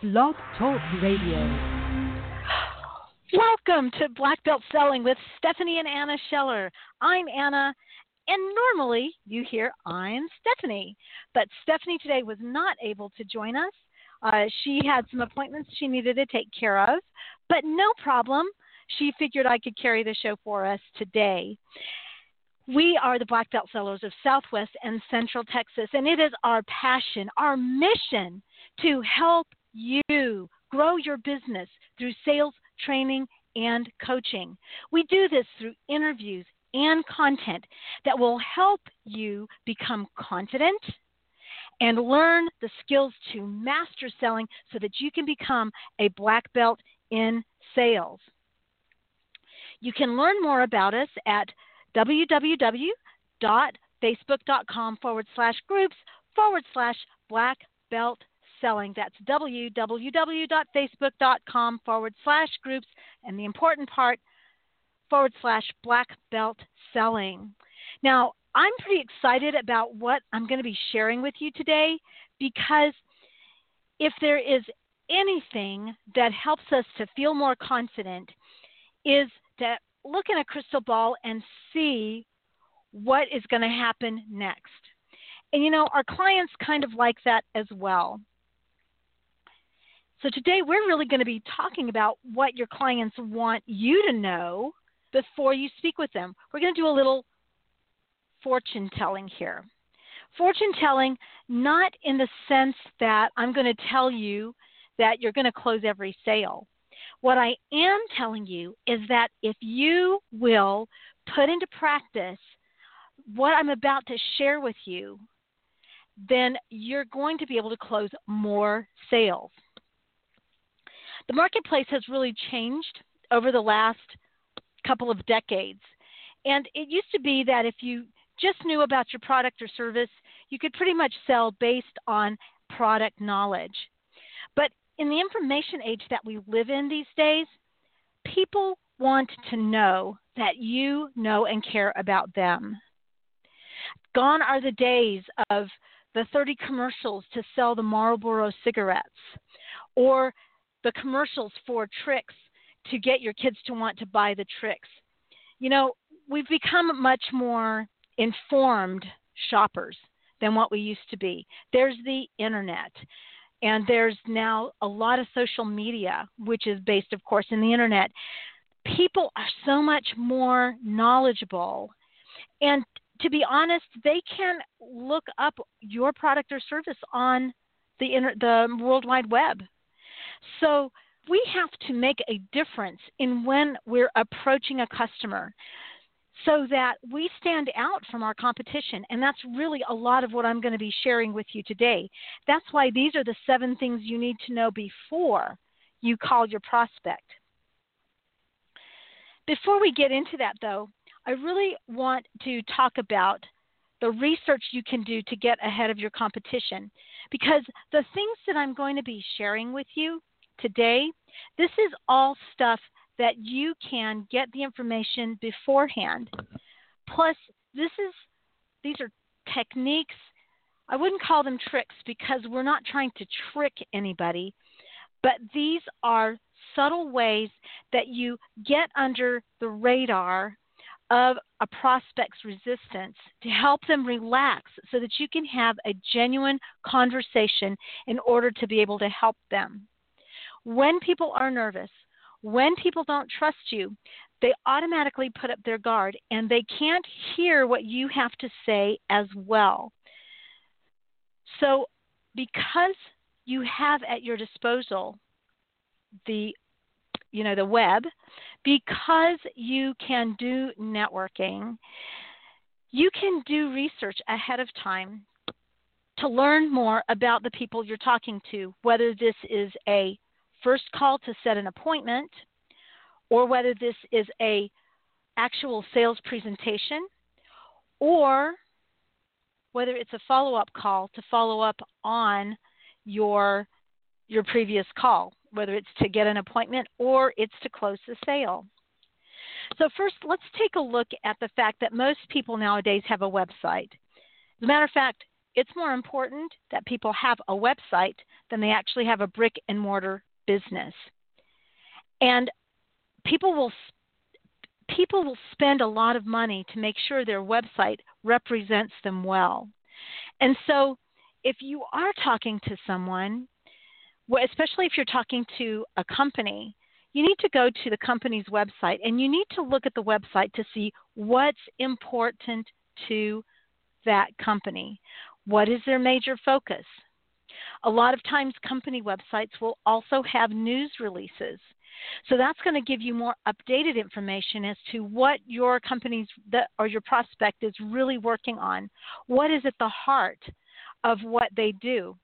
Blog Talk Radio. Welcome to Black Belt Selling with Stephanie and Anna Scheller. I'm Anna, and normally you hear I'm Stephanie. But Stephanie today was not able to join us. She had some appointments she needed to take care of, but no problem. She figured I could carry the show for us today. We are the Black Belt Sellers of Southwest and Central Texas, and it is our passion, our mission to help you grow your business through sales, training, and coaching. We do this through interviews and content that will help you become confident and learn the skills to master selling so that you can become a black belt in sales. You can learn more about us at www.facebook.com/groups/black belt selling. That's www.facebook.com/groups, and the important part, /black belt selling. Now, I'm pretty excited about what I'm going to be sharing with you today, because if there is anything that helps us to feel more confident is to look in a crystal ball and see what is going to happen next. And, you know, our clients kind of like that as well. So today we're really going to be talking about what your clients want you to know before you speak with them. We're going to do a little fortune telling here. Fortune telling, not in the sense that I'm going to tell you that you're going to close every sale. What I am telling you is that if you will put into practice what I'm about to share with you, then you're going to be able to close more sales. The marketplace has really changed over the last couple of decades. And it used to be that if you just knew about your product or service, you could pretty much sell based on product knowledge. But in the information age that we live in these days, people want to know that you know and care about them. Gone are the days of the 30 commercials to sell the Marlboro cigarettes, or the commercials for tricks to get your kids to want to buy the tricks. You know, we've become much more informed shoppers than what we used to be. There's the internet, and there's now a lot of social media, which is based, of course, in the internet. People are so much more knowledgeable, and to be honest, they can look up your product or service on the World Wide Web. So we have to make a difference in when we're approaching a customer so that we stand out from our competition. And that's really a lot of what I'm going to be sharing with you today. That's why these are the 7 things you need to know before you call your prospect. Before we get into that, though, I really want to talk about the research you can do to get ahead of your competition, because the things that I'm going to be sharing with you today, this is all stuff that you can get the information beforehand. Plus, these are techniques. I wouldn't call them tricks, because we're not trying to trick anybody, but these are subtle ways that you get under the radar of a prospect's resistance to help them relax so that you can have a genuine conversation in order to be able to help them. When people are nervous, when people don't trust you, they automatically put up their guard, and they can't hear what you have to say as well. So because you have at your disposal the web, because you can do networking, you can do research ahead of time to learn more about the people you're talking to, whether this is a first call to set an appointment, or whether this is a actual sales presentation, or whether it's a follow-up call to follow up on your previous call, whether it's to get an appointment or it's to close the sale. So first, let's take a look at the fact that most people nowadays have a website. As a matter of fact, it's more important that people have a website than they actually have a brick and mortar business. And people will spend a lot of money to make sure their website represents them well. And so if you are talking to someone, especially if you're talking to a company, you need to go to the company's website and you need to look at the website to see what's important to that company. What is their major focus? A lot of times company websites will also have news releases. So that's going to give you more updated information as to what your company's or your prospect is really working on. What is at the heart of what they do?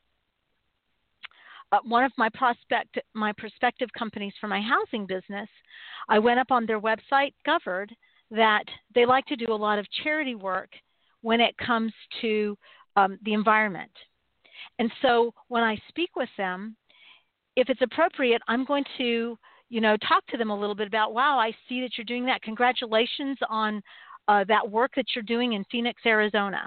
One of my prospective companies for my housing business, I went up on their website, discovered that they like to do a lot of charity work when it comes to the environment. And so when I speak with them, if it's appropriate, I'm going to talk to them a little bit about, wow, I see that you're doing that. Congratulations on that work that you're doing in Phoenix, Arizona.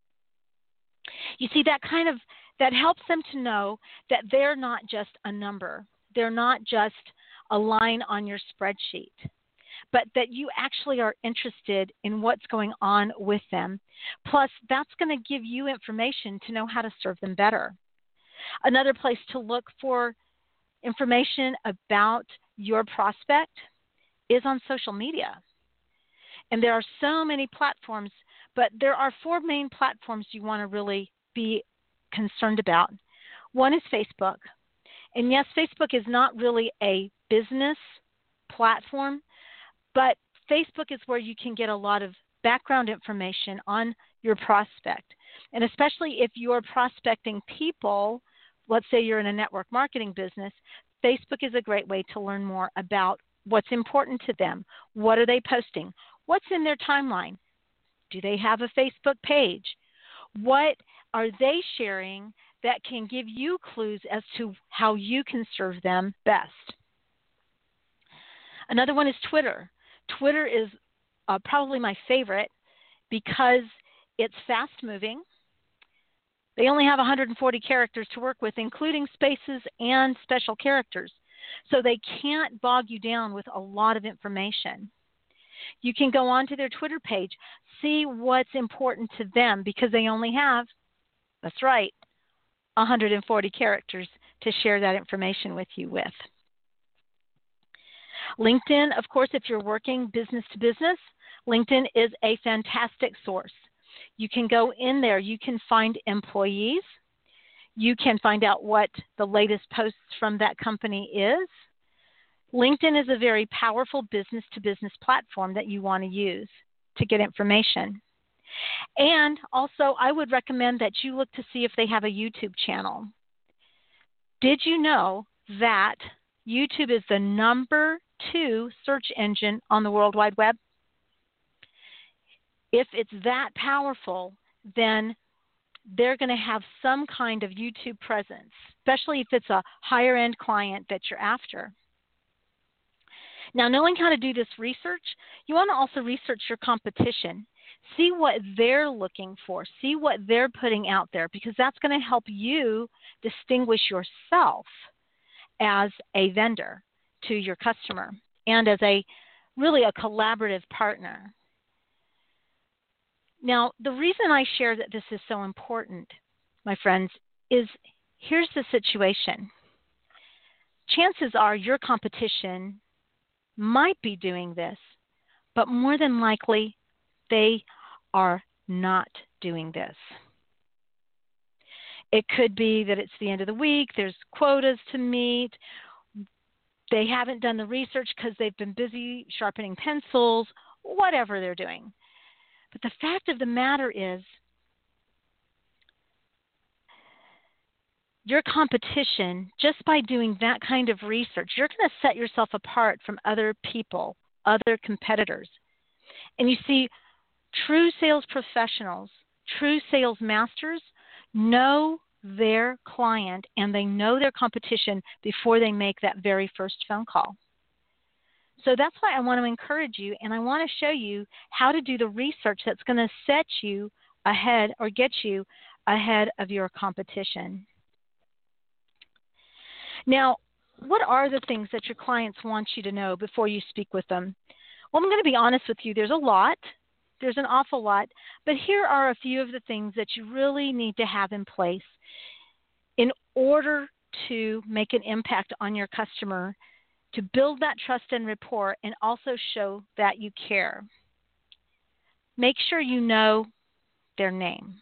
You see, that helps them to know that they're not just a number. They're not just a line on your spreadsheet, but that you actually are interested in what's going on with them. Plus, that's going to give you information to know how to serve them better. Another place to look for information about your prospect is on social media. And there are so many platforms, but there are 4 main platforms you want to really be concerned about. One is Facebook. And yes, Facebook is not really a business platform, but Facebook is where you can get a lot of background information on your prospect. And especially if you're prospecting people, let's say you're in a network marketing business, Facebook is a great way to learn more about what's important to them. What are they posting? What's in their timeline? Do they have a Facebook page? What are they sharing that can give you clues as to how you can serve them best? Another one is Twitter. Twitter is probably my favorite because it's fast-moving. They only have 140 characters to work with, including spaces and special characters. So they can't bog you down with a lot of information. You can go onto their Twitter page, see what's important to them because they only have, that's right, 140 characters to share that information with you with. LinkedIn, of course, if you're working business to business, LinkedIn is a fantastic source. You can go in there. You can find employees. You can find out what the latest posts from that company is. LinkedIn is a very powerful business-to-business platform that you want to use to get information. And also, I would recommend that you look to see if they have a YouTube channel. Did you know that YouTube is the number 2 search engine on the World Wide Web? If it's that powerful, then they're going to have some kind of YouTube presence, especially if it's a higher-end client that you're after. Now, knowing how to do this research, you want to also research your competition. See what they're looking for. See what they're putting out there, because that's going to help you distinguish yourself as a vendor to your customer and as really a collaborative partner. Now, the reason I share that this is so important, my friends, is here's the situation. Chances are your competition might be doing this, but more than likely they are not doing this. It could be that it's the end of the week, there's quotas to meet, they haven't done the research because they've been busy sharpening pencils, whatever they're doing. But the fact of the matter is, your competition, just by doing that kind of research, you're going to set yourself apart from other people, other competitors. And you see, true sales professionals, true sales masters know their client and they know their competition before they make that very first phone call. So that's why I want to encourage you, and I want to show you how to do the research that's going to set you ahead or get you ahead of your competition. Now, what are the things that your clients want you to know before you speak with them? Well, I'm going to be honest with you. There's a lot. There's an awful lot. But here are a few of the things that you really need to have in place in order to make an impact on your customer, to build that trust and rapport, and also show that you care. Make sure you know their name.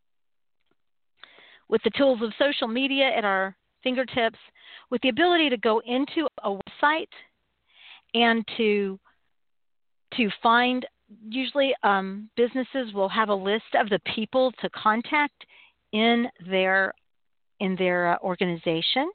With the tools of social media at our fingertips, with the ability to go into a website and to find, usually businesses will have a list of the people to contact in their organization.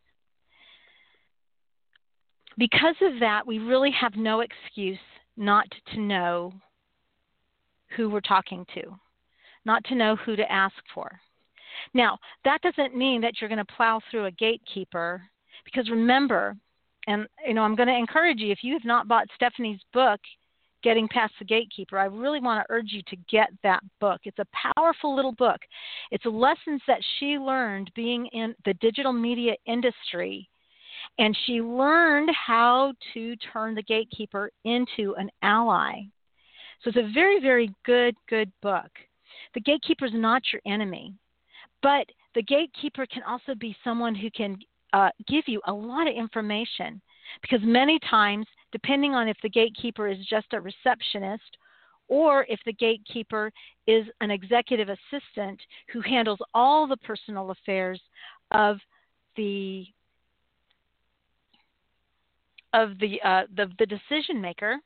Because of that, we really have no excuse not to know who we're talking to, not to know who to ask for. Now, that doesn't mean that you're going to plow through a gatekeeper, because remember, and I'm going to encourage you, if you have not bought Stephanie's book, Getting Past the Gatekeeper, I really want to urge you to get that book. It's a powerful little book. It's lessons that she learned being in the digital media industry, and she learned how to turn the gatekeeper into an ally. So it's a very, very good book. The gatekeeper is not your enemy, but the gatekeeper can also be someone who can give you a lot of information, because many times, depending on if the gatekeeper is just a receptionist or if the gatekeeper is an executive assistant who handles all the personal affairs of the decision maker,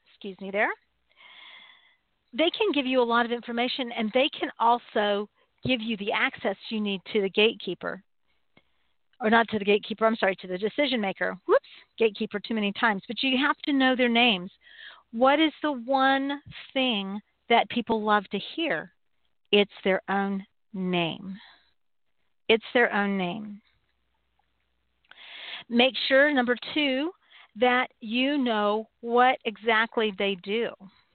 they can give you a lot of information, and they can also give you the access you need to the gatekeeper. Or not to the gatekeeper, I'm sorry, to the decision maker. Whoops, gatekeeper too many times. But you have to know their names. What is the one thing that people love to hear? It's their own name. It's their own name. Make sure, number 2, that you know what exactly they do.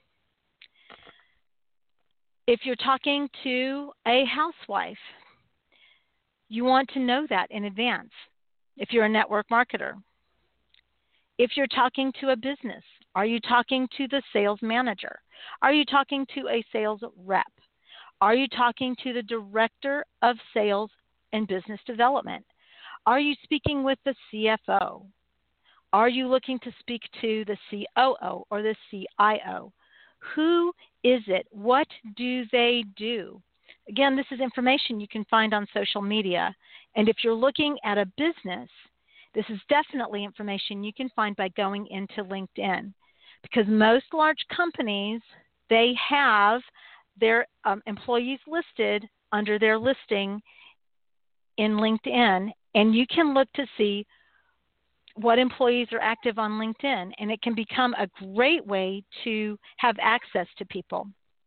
If you're talking to a housewife, you want to know that in advance if you're a network marketer. If you're talking to a business, are you talking to the sales manager? Are you talking to a sales rep? Are you talking to the director of sales and business development? Are you speaking with the CFO? Are you looking to speak to the COO or the CIO? Who is it? What do they do? Again, this is information you can find on social media. And if you're looking at a business, this is definitely information you can find by going into LinkedIn. Because most large companies, they have their employees listed under their listing in LinkedIn. And you can look to see what employees are active on LinkedIn. And it can become a great way to have access to people.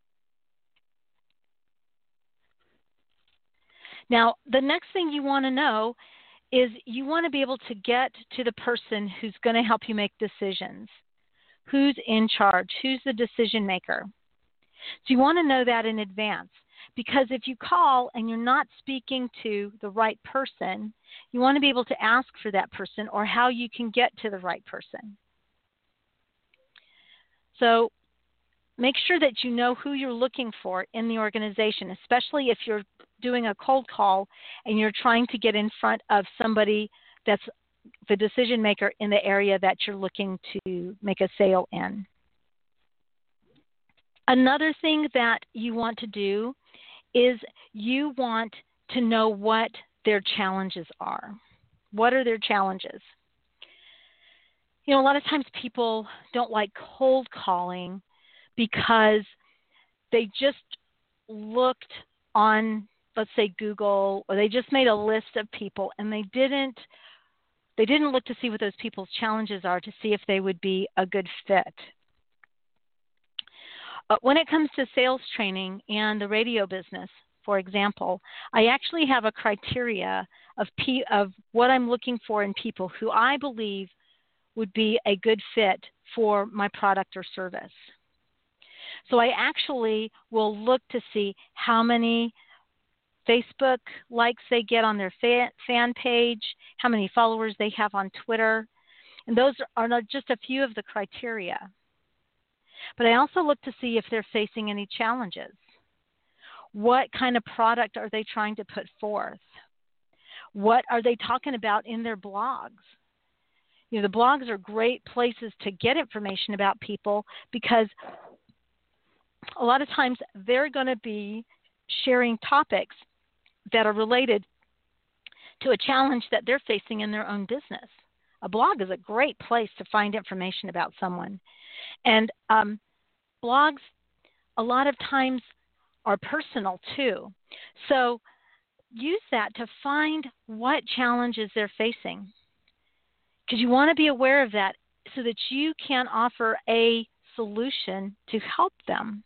Now, the next thing you want to know is you want to be able to get to the person who's going to help you make decisions. Who's in charge? Who's the decision maker? So you want to know that in advance, because if you call and you're not speaking to the right person, you want to be able to ask for that person or how you can get to the right person. So make sure that you know who you're looking for in the organization, especially if you're doing a cold call and you're trying to get in front of somebody that's the decision maker in the area that you're looking to make a sale in. Another thing that you want to do is you want to know what their challenges are. What are their challenges? A lot of times people don't like cold calling because they just looked on, let's say, Google, or they just made a list of people, and they didn't look to see what those people's challenges are to see if they would be a good fit. When it comes to sales training and the radio business, for example, I actually have a criteria of what I'm looking for in people who I believe would be a good fit for my product or service. So I actually will look to see how many Facebook likes they get on their fan page, how many followers they have on Twitter. And those are not just a few of the criteria. But I also look to see if they're facing any challenges. What kind of product are they trying to put forth? What are they talking about in their blogs? You know, the blogs are great places to get information about people because a lot of times they're going to be sharing topics that are related to a challenge that they're facing in their own business. A blog is a great place to find information about someone. And blogs a lot of times are personal too. So use that to find what challenges they're facing, because you want to be aware of that so that you can offer a solution to help them.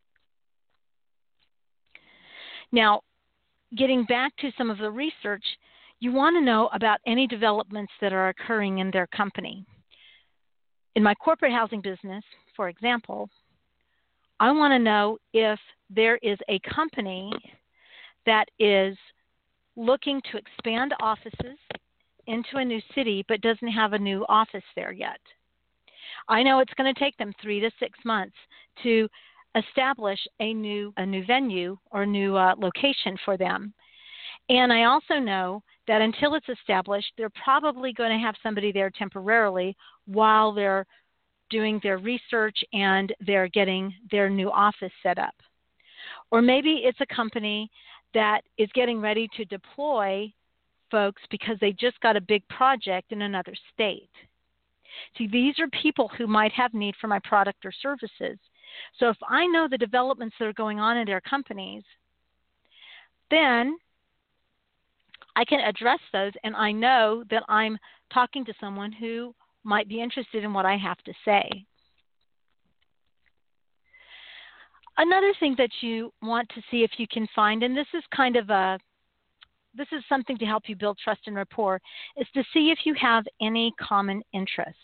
Now, getting back to some of the research, you want to know about any developments that are occurring in their company. In my corporate housing business, for example, I want to know if there is a company that is looking to expand offices into a new city but doesn't have a new office there yet. I know it's going to take them 3 to 6 months to establish a new venue or a new location for them. And I also know that until it's established, they're probably going to have somebody there temporarily while they're doing their research and they're getting their new office set up. Or maybe it's a company that is getting ready to deploy folks because they just got a big project in another state. See, these are people who might have need for my product or services. So if I know the developments that are going on in their companies, then I can address those, and I know that I'm talking to someone who might be interested in what I have to say. Another thing that you want to see if you can find, and this is something to help you build trust and rapport, is to see if you have any common interests.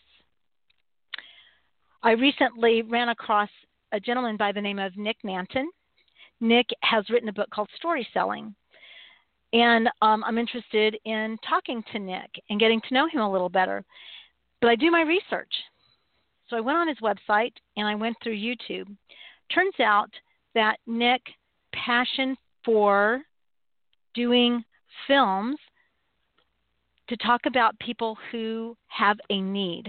I recently ran across a gentleman by the name of Nick Nanton. Nick has written a book called Story Selling. And I'm interested in talking to Nick and getting to know him a little better. But I do my research. So I went on his website and I went through YouTube. Turns out that Nick's passion for doing films to talk about people who have a need.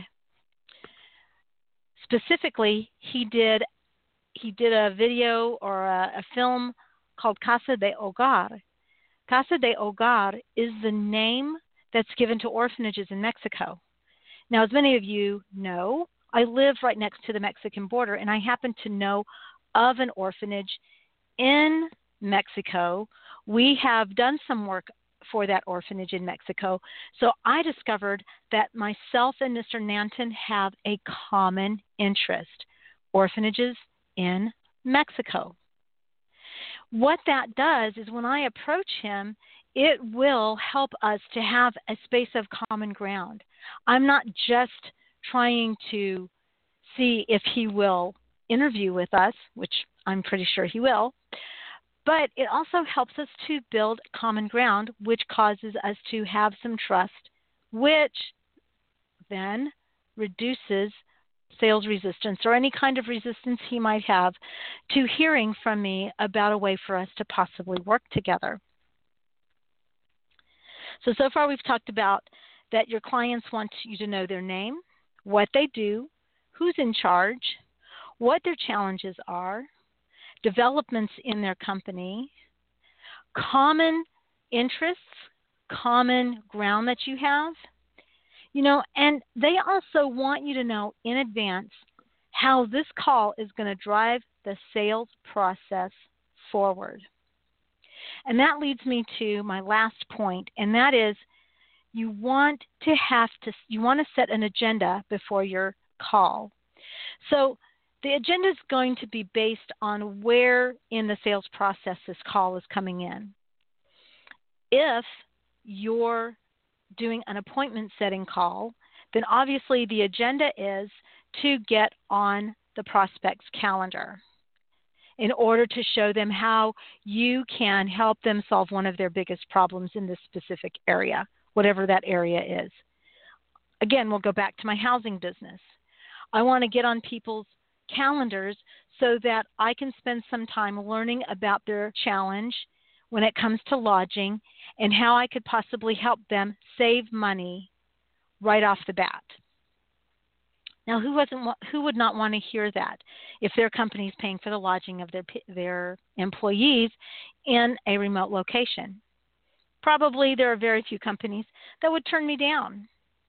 Specifically, he did a video or a film called Casa de Hogar. Casa de Hogar is the name that's given to orphanages in Mexico. Now, as many of you know, I live right next to the Mexican border, and I happen to know of an orphanage in Mexico. We have done some work for that orphanage in Mexico. So I discovered that myself and Mr. Nanton have a common interest: orphanages in Mexico. What that does is when I approach him, it will help us to have a space of common ground. I'm not just trying to see if he will interview with us, which I'm pretty sure he will, but it also helps us to build common ground, which causes us to have some trust, which then reduces sales resistance or any kind of resistance he might have to hearing from me about a way for us to possibly work together. So far we've talked about that your clients want you to know their name, what they do, who's in charge, what their challenges are, developments in their company, common interests, common ground that you have. And they also want you to know in advance how this call is going to drive the sales process forward. And that leads me to my last point, and that is you want to set an agenda before your call. So the agenda is going to be based on where in the sales process this call is coming in. If you're doing an appointment setting call, then obviously the agenda is to get on the prospect's calendar. in order to show them how you can help them solve one of their biggest problems in this specific area, whatever that area is. Again, we'll go back to my housing business. I want to get on people's calendars so that I can spend some time learning about their challenge when it comes to lodging and how I could possibly help them save money right off the bat. Now, who would not want to hear that if their company is paying for the lodging of their employees in a remote location? Probably there are very few companies that would turn me down.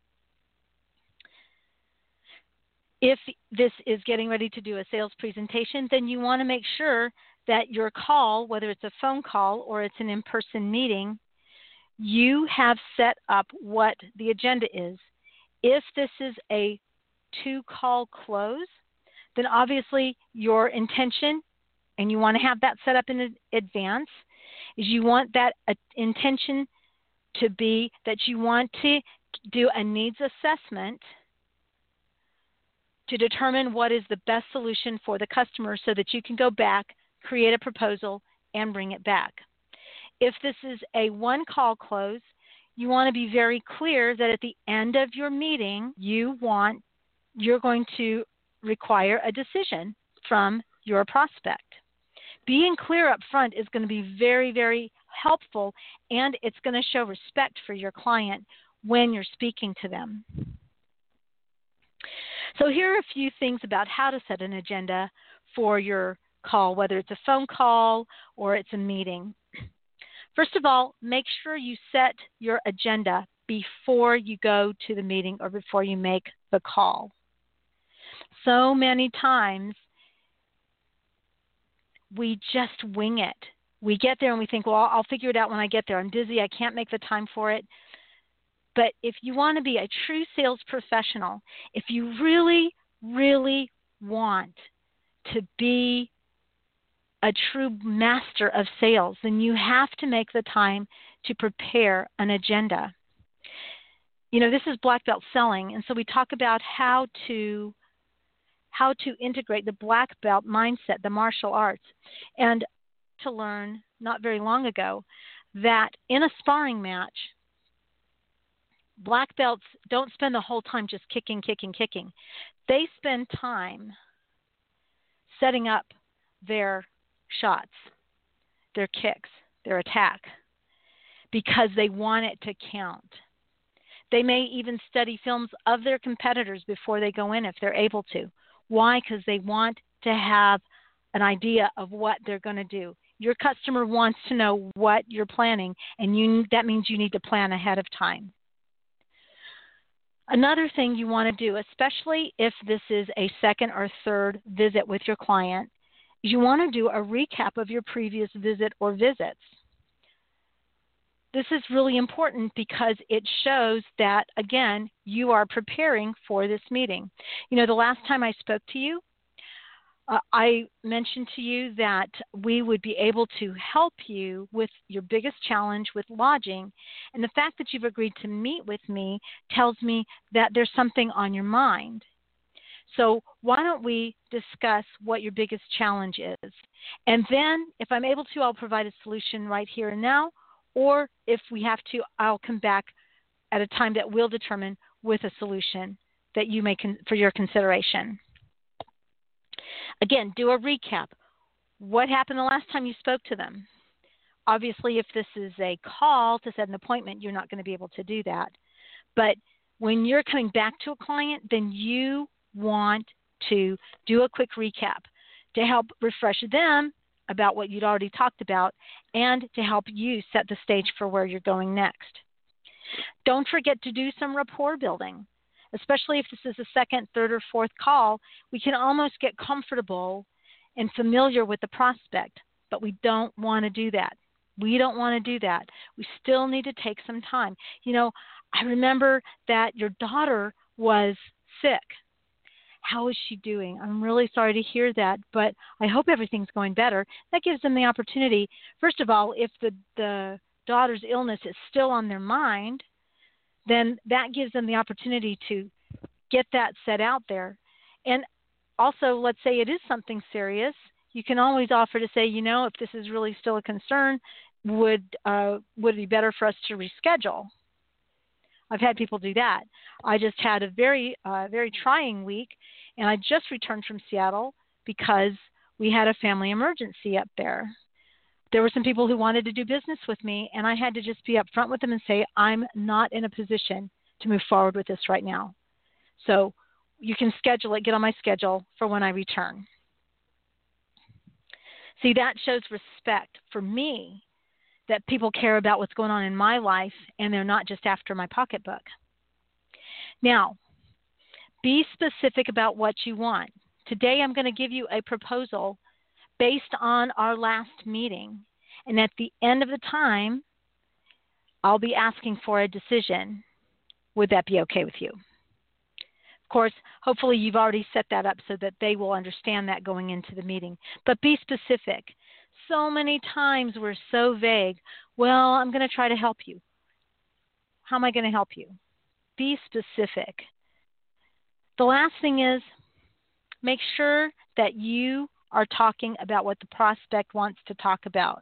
If this is getting ready to do a sales presentation, then you want to make sure that your call, whether it's a phone call or it's an in-person meeting, you have set up what the agenda is. If this is a two-call close, then obviously your intention, and you want to have that set up in advance, is you want that intention to be that you want to do a needs assessment to determine what is the best solution for the customer so that you can go back, create a proposal, and bring it back. If this is a one-call close, you want to be very clear that at the end of your meeting, you're going to require a decision from your prospect. Being clear up front is going to be very, very helpful, and it's going to show respect for your client when you're speaking to them. So here are a few things about how to set an agenda for your call, whether it's a phone call or it's a meeting. First of all, make sure you set your agenda before you go to the meeting or before you make the call. So many times we just wing it. We get there and we think, well, I'll figure it out when I get there. I'm busy. I can't make the time for it. But if you want to be a true sales professional, if you really, really want to be a true master of sales, then you have to make the time to prepare an agenda. You know, this is black belt selling, and so we talk about how to integrate the black belt mindset, the martial arts, and to learn not very long ago that in a sparring match, black belts don't spend the whole time just kicking. They spend time setting up their shots, their kicks, their attack, because they want it to count. They may even study films of their competitors before they go in if they're able to. Why? Because they want to have an idea of what they're going to do. Your customer wants to know what you're planning, and that means you need to plan ahead of time. Another thing you want to do, especially if this is a second or third visit with your client, is you want to do a recap of your previous visit or visits. This is really important because it shows that, again, you are preparing for this meeting. You know, the last time I spoke to you, I mentioned to you that we would be able to help you with your biggest challenge with lodging. And the fact that you've agreed to meet with me tells me that there's something on your mind. So why don't we discuss what your biggest challenge is? And then if I'm able to, I'll provide a solution right here and now. Or if we have to, I'll come back at a time that we'll determine with a solution that you may for your consideration. Again, do a recap. What happened the last time you spoke to them? Obviously, if this is a call to set an appointment, you're not going to be able to do that. But when you're coming back to a client, then you want to do a quick recap to help refresh them about what you'd already talked about and to help you set the stage for where you're going next. Don't forget to do some rapport building. Especially if this is a second, third, or fourth call, we can almost get comfortable and familiar with the prospect, but we don't want to do that. We don't want to do that. We still need to take some time. You know, I remember that your daughter was sick. How is she doing? I'm really sorry to hear that, but I hope everything's going better. That gives them the opportunity, first of all, if the daughter's illness is still on their mind, then that gives them the opportunity to get that set out there. And also, let's say it is something serious. you can always offer to say, if this is really still a concern, would it be better for us to reschedule? I've had people do that. I just had a very trying week, and I just returned from Seattle because we had a family emergency up there. There were some people who wanted to do business with me, and I had to just be upfront with them and say, I'm not in a position to move forward with this right now. So you can schedule it, get on my schedule for when I return. See, that shows respect for me, that people care about what's going on in my life, and they're not just after my pocketbook. Now, be specific about what you want. Today I'm going to give you a proposal based on our last meeting. And at the end of the time, I'll be asking for a decision. Would that be okay with you? Of course, hopefully you've already set that up so that they will understand that going into the meeting. But be specific. So many times we're so vague. Well, I'm going to try to help you. How am I going to help you? Be specific. The last thing is, make sure that you are talking about what the prospect wants to talk about.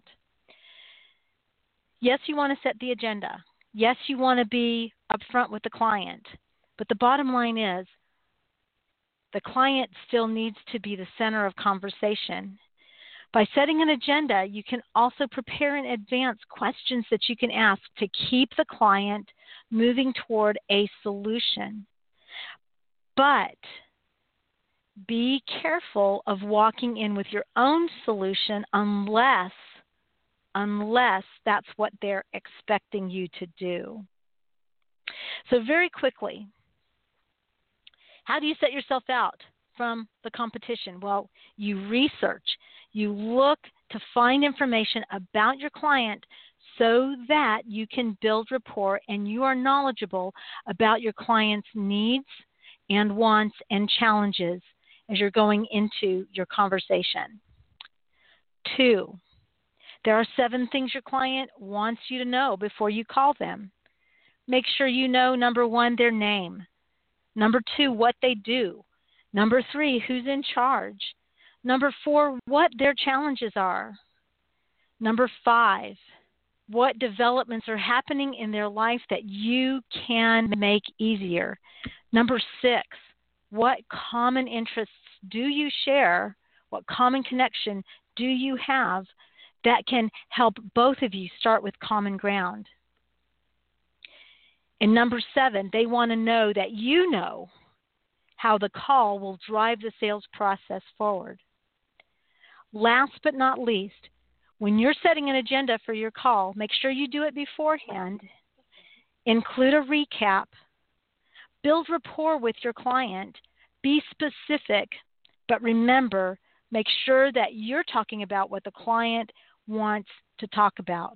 Yes, you want to set the agenda. Yes, you want to be upfront with the client. But the bottom line is, the client still needs to be the center of conversation. By setting an agenda, you can also prepare in advance questions that you can ask to keep the client moving toward a solution. But be careful of walking in with your own solution unless that's what they're expecting you to do. So very quickly, how do you set yourself out from the competition? Well, you research. You look to find information about your client so that you can build rapport and you are knowledgeable about your client's needs and wants and challenges as you're going into your conversation. 2, there are 7 things your client wants you to know before you call them. Make sure you know, number 1, their name. Number 2, what they do. Number 3, who's in charge. Number 4, what their challenges are. Number 5, what developments are happening in their life that you can make easier. Number 6, what common interests do you share? What common connection do you have that can help both of you start with common ground? And number 7, they want to know that you know how the call will drive the sales process forward. Last but not least, when you're setting an agenda for your call, make sure you do it beforehand. Include a recap. Build rapport with your client. Be specific, but remember, make sure that you're talking about what the client wants to talk about.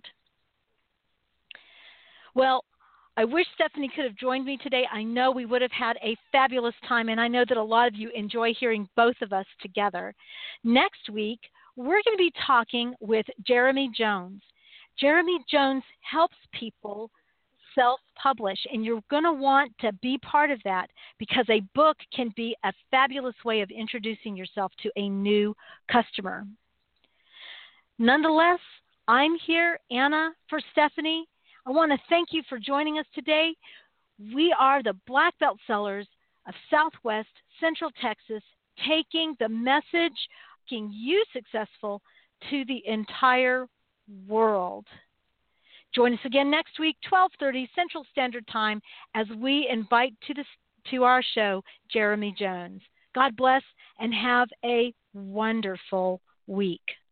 Well, I wish Stephanie could have joined me today. I know we would have had a fabulous time, and I know that a lot of you enjoy hearing both of us together. Next week, we're going to be talking with Jeremy Jones. Jeremy Jones helps people self-publish, and you're going to want to be part of that because a book can be a fabulous way of introducing yourself to a new customer. Nonetheless, I'm here, Anna, for Stephanie. I want to thank you for joining us today. We are the Black Belt Sellers of Southwest Central Texas, taking the message, making you successful to the entire world. Join us again next week, 12:30 Central Standard Time, as we invite to our show Jeremy Jones. God bless and have a wonderful week.